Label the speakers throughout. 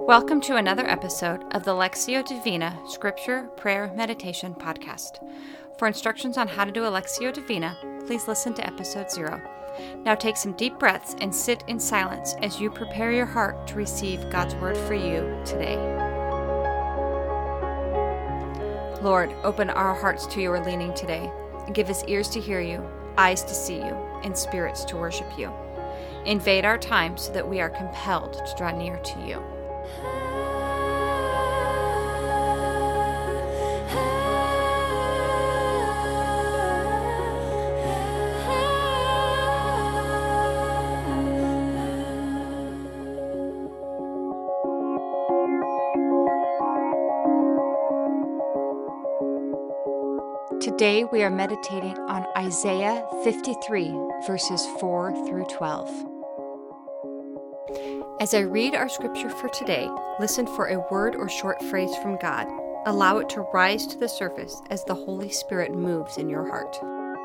Speaker 1: Welcome to another episode of the Lectio Divina Scripture, Prayer, Meditation podcast. For instructions on how to do a Lectio Divina, please listen to episode 0. Now take some deep breaths and sit in silence as you prepare your heart to receive God's word for you today. Lord, open our hearts to your leading today, and give us ears to hear you, eyes to see you, and spirits to worship you. Invade our time so that we are compelled to draw near to you. Today we are meditating on Isaiah 53, verses 4 through 12. As I read our scripture for today, listen for a word or short phrase from God. Allow it to rise to the surface as the Holy Spirit moves in your heart.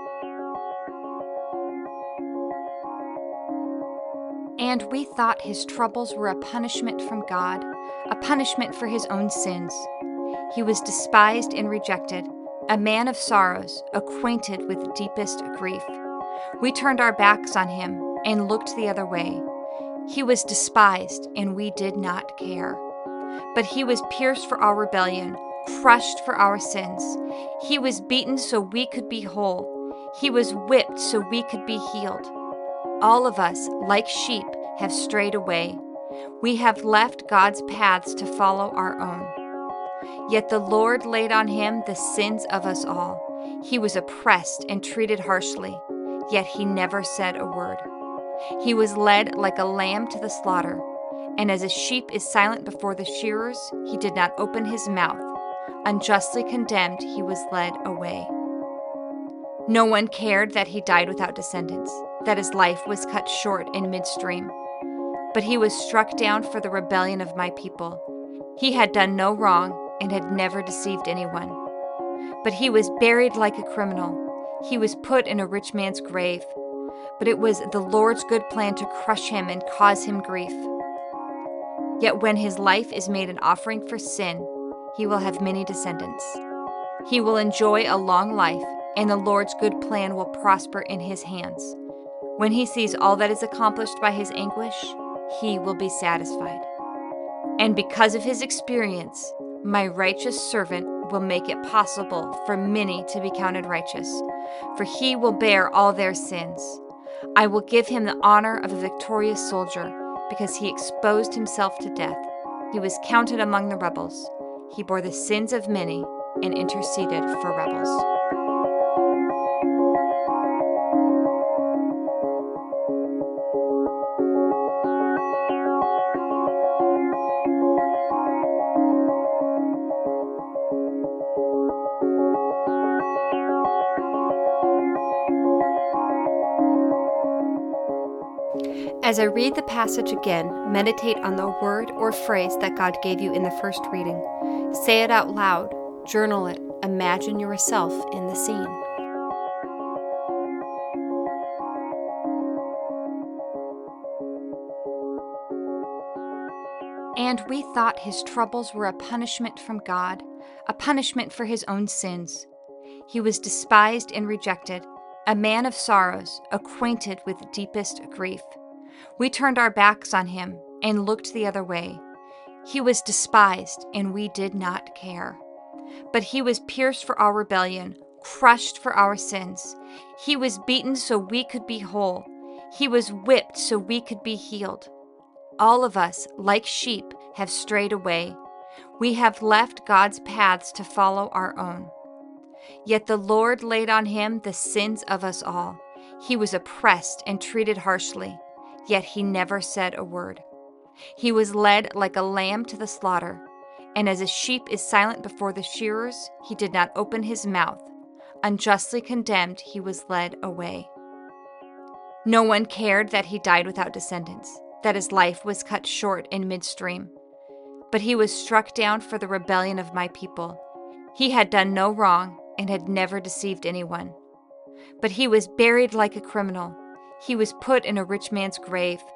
Speaker 1: And we thought his troubles were a punishment from God, a punishment for his own sins. He was despised and rejected, a man of sorrows, acquainted with deepest grief. We turned our backs on him and looked the other way. He was despised, and we did not care. But he was pierced for our rebellion, crushed for our sins. He was beaten so we could be whole. He was whipped so we could be healed. All of us, like sheep, have strayed away. We have left God's paths to follow our own. Yet the Lord laid on him the sins of us all. He was oppressed and treated harshly, yet he never said a word. He was led like a lamb to the slaughter, and as a sheep is silent before the shearers, he did not open his mouth. Unjustly condemned, he was led away. No one cared that he died without descendants, that his life was cut short in midstream. But he was struck down for the rebellion of my people. He had done no wrong and had never deceived anyone. But he was buried like a criminal. He was put in a rich man's grave. But it was the Lord's good plan to crush him and cause him grief. Yet when his life is made an offering for sin, he will have many descendants. He will enjoy a long life, and the Lord's good plan will prosper in his hands. When he sees all that is accomplished by his anguish, he will be satisfied. And because of his experience, my righteous servant will make it possible for many to be counted righteous, for he will bear all their sins. I will give him the honor of a victorious soldier, because he exposed himself to death. He was counted among the rebels. He bore the sins of many and interceded for rebels. As I read the passage again, meditate on the word or phrase that God gave you in the first reading. Say it out loud, journal it, imagine yourself in the scene. And we thought his troubles were a punishment from God, a punishment for his own sins. He was despised and rejected, a man of sorrows, acquainted with deepest grief. We turned our backs on him and looked the other way. He was despised, and we did not care. But he was pierced for our rebellion, crushed for our sins. He was beaten so we could be whole. He was whipped so we could be healed. All of us, like sheep, have strayed away. We have left God's paths to follow our own. Yet the Lord laid on him the sins of us all. He was oppressed and treated harshly, yet he never said a word. He was led like a lamb to the slaughter, and as a sheep is silent before the shearers, he did not open his mouth. Unjustly condemned, he was led away. No one cared that he died without descendants, that his life was cut short in midstream. But he was struck down for the rebellion of my people. He had done no wrong and had never deceived anyone. But he was buried like a criminal. He was put in a rich man's grave.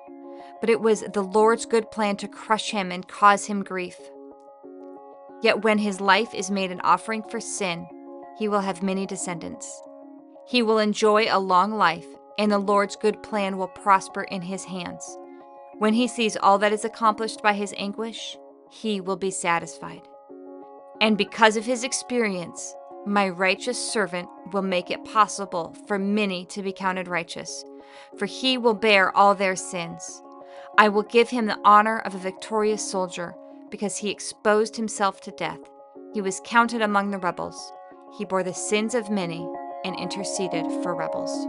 Speaker 1: but it was the Lord's good plan to crush him and cause him grief. Yet when his life is made an offering for sin, he will have many descendants. He will enjoy a long life, and the Lord's good plan will prosper in his hands. When he sees all that is accomplished by his anguish, he will be satisfied. And because of his experience, my righteous servant will make it possible for many to be counted righteous, for he will bear all their sins. I will give him the honor of a victorious soldier, because he exposed himself to death. He was counted among the rebels. He bore the sins of many and interceded for rebels.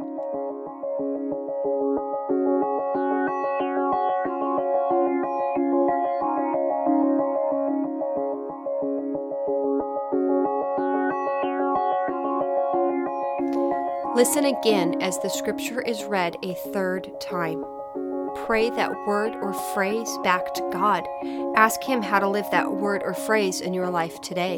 Speaker 2: Listen again as the scripture is read a third time. Pray that word or phrase back to God. Ask Him how to live that word or phrase in your life today.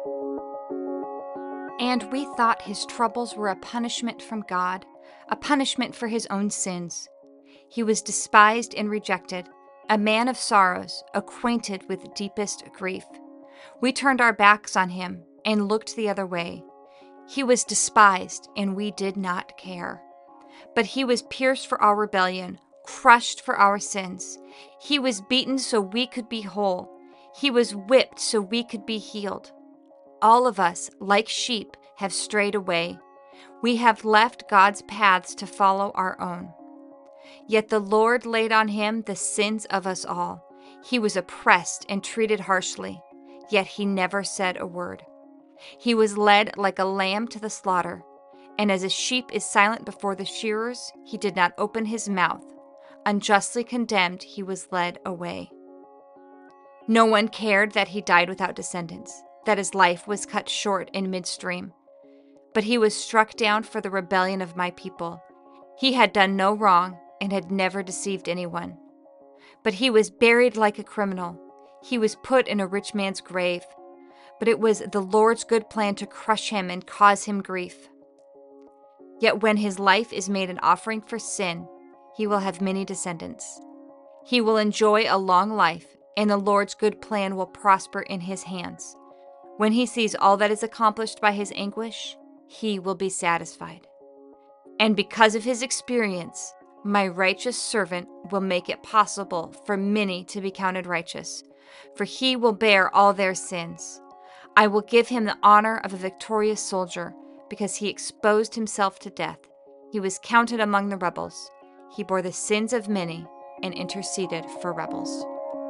Speaker 1: And we thought his troubles were a punishment from God, a punishment for his own sins. He was despised and rejected, a man of sorrows, acquainted with deepest grief. We turned our backs on him and looked the other way. He was despised, and we did not care. But he was pierced for our rebellion, crushed for our sins. He was beaten so we could be whole. He was whipped so we could be healed. All of us, like sheep, have strayed away. We have left God's paths to follow our own. Yet the Lord laid on him the sins of us all. He was oppressed and treated harshly, yet he never said a word. He was led like a lamb to the slaughter, and as a sheep is silent before the shearers, he did not open his mouth. Unjustly condemned, he was led away. No one cared that he died without descendants, that his life was cut short in midstream. But he was struck down for the rebellion of my people. He had done no wrong and had never deceived anyone. But he was buried like a criminal. He was put in a rich man's grave. But it was the Lord's good plan to crush him and cause him grief. Yet when his life is made an offering for sin, he will have many descendants. He will enjoy a long life, and the Lord's good plan will prosper in his hands. When he sees all that is accomplished by his anguish, he will be satisfied. And because of his experience, my righteous servant will make it possible for many to be counted righteous, for he will bear all their sins. I will give him the honor of a victorious soldier, because he exposed himself to death. He was counted among the rebels. He bore the sins of many and interceded for rebels.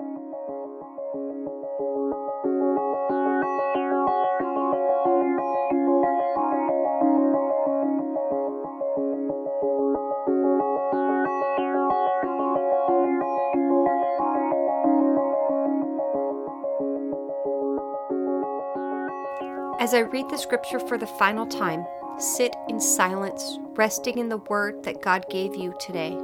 Speaker 2: As I read the scripture for the final time, sit in silence, resting in the word that God gave you today.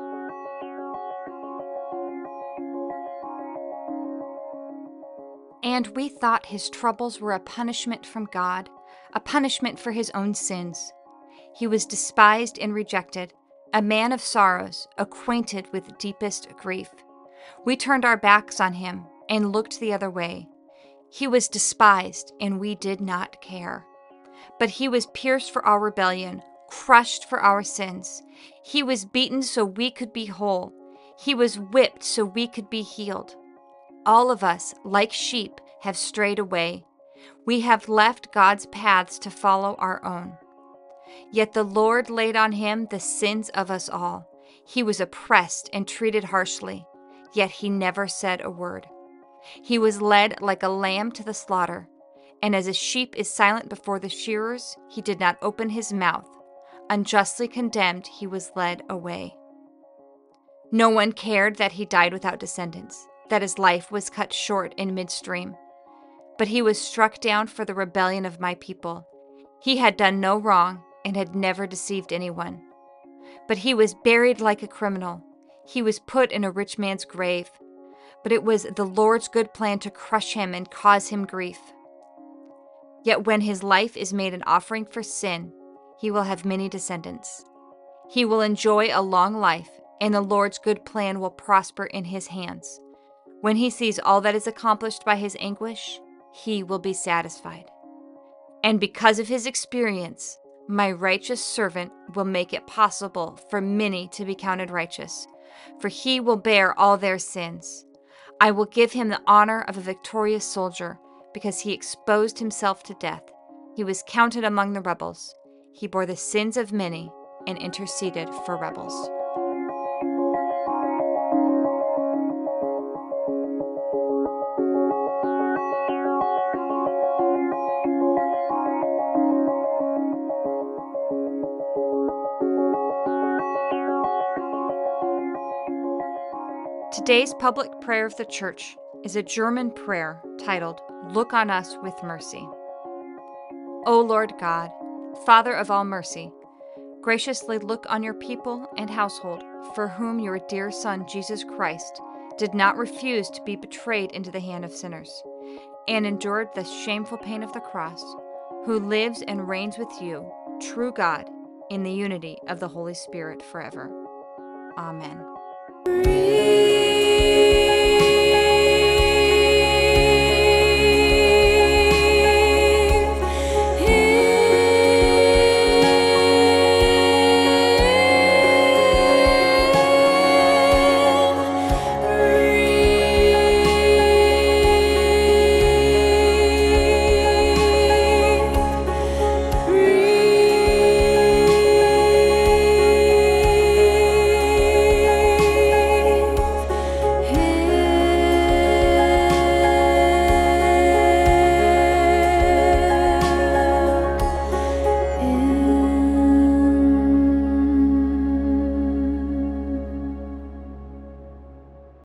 Speaker 1: And we thought his troubles were a punishment from God, a punishment for his own sins. He was despised and rejected, a man of sorrows, acquainted with deepest grief. We turned our backs on him and looked the other way. He was despised, and we did not care. But he was pierced for our rebellion, crushed for our sins. He was beaten so we could be whole. He was whipped so we could be healed. All of us, like sheep, have strayed away. We have left God's paths to follow our own. Yet the Lord laid on him the sins of us all. He was oppressed and treated harshly, yet he never said a word. He was led like a lamb to the slaughter, and as a sheep is silent before the shearers, he did not open his mouth. Unjustly condemned, he was led away. No one cared that he died without descendants, that his life was cut short in midstream. But he was struck down for the rebellion of my people. He had done no wrong and had never deceived anyone. But he was buried like a criminal. He was put in a rich man's grave. But it was the Lord's good plan to crush him and cause him grief. Yet when his life is made an offering for sin, he will have many descendants. He will enjoy a long life, and the Lord's good plan will prosper in his hands. When he sees all that is accomplished by his anguish, he will be satisfied. And because of his experience, my righteous servant will make it possible for many to be counted righteous, for he will bear all their sins. I will give him the honor of a victorious soldier, because he exposed himself to death. He was counted among the rebels. He bore the sins of many and interceded for rebels. Today's public prayer of the Church is a German prayer titled, "Look on Us with Mercy." O Lord God, Father of all mercy, graciously look on your people and household, for whom your dear Son, Jesus Christ, did not refuse to be betrayed into the hand of sinners, and endured the shameful pain of the cross, who lives and reigns with you, true God, in the unity of the Holy Spirit forever. Amen.